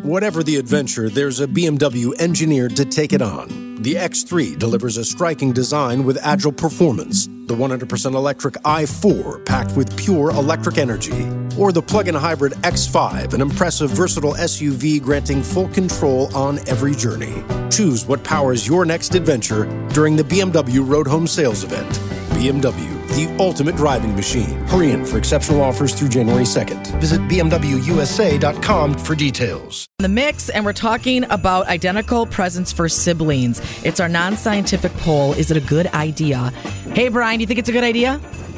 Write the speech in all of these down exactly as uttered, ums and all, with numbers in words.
Whatever the adventure, there's a B M W engineered to take it on. The X three delivers a striking design with agile performance. The one hundred percent electric i four, packed with pure electric energy. Or the plug-in hybrid X five, an impressive, versatile S U V granting full control on every journey. Choose what powers your next adventure during the B M W Road Home Sales Event. B M W, the ultimate driving machine. Hurry in for exceptional offers through January second. Visit B M W U S A dot com for details. The mix, and we're talking about identical presents for siblings. It's our non-scientific poll. Is it a good idea? Hey, Brian, do you think it's a good idea?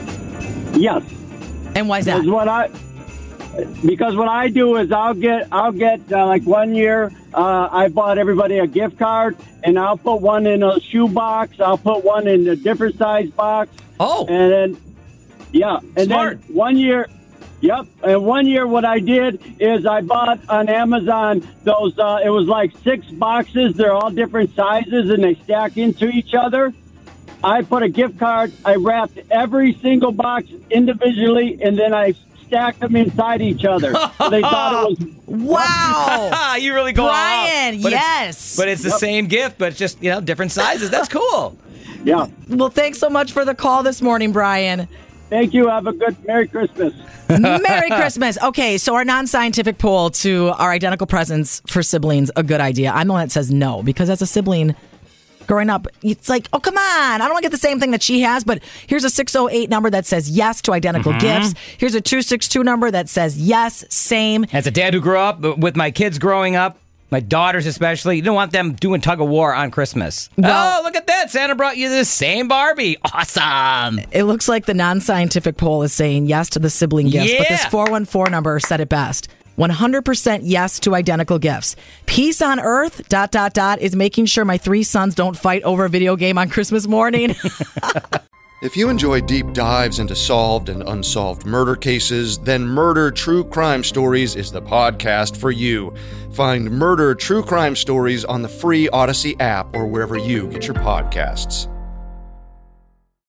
Yes. And why is that? Because what I, because what I do is I'll get, I'll get uh, like one year, uh, I bought everybody a gift card, and I'll put one in a shoe box. I'll put one in a different size box. Oh. And then, yeah. And Smart. then one year, yep. And one year what I did is I bought on Amazon those, uh, it was like six boxes. They're all different sizes, and they stack into each other. I put a gift card. I wrapped every single box individually, and then I stacked them inside each other. So they thought it was... Wow. You really go Brian, all out. But yes. It's, but it's the Yep. same gift, but it's just, you know, different sizes. That's cool. Yeah. Well, thanks so much for the call this morning, Brian. Thank you. Have a good Merry Christmas. Merry Christmas. Okay, so our non-scientific poll to our identical presents for siblings, a good idea. I'm the one that says no, because as a sibling... growing up, it's like, oh, come on. I don't want to get the same thing that she has, but here's a six oh eight number that says yes to identical Mm-hmm. gifts. Here's a two six two number that says yes, same. As a dad who grew up with my kids growing up, my daughters especially, you don't want them doing tug of war on Christmas. Well- oh, look at that. Santa brought you the same Barbie. Awesome. It looks like the non-scientific poll is saying yes to the sibling gifts, but this Yeah. four one four number said it best. one hundred percent yes to identical gifts. Peace on earth, dot, dot, dot, is making sure my three sons don't fight over a video game on Christmas morning. If you enjoy deep dives into solved and unsolved murder cases, then Murder True Crime Stories is the podcast for you. Find Murder True Crime Stories on the free Odyssey app or wherever you get your podcasts.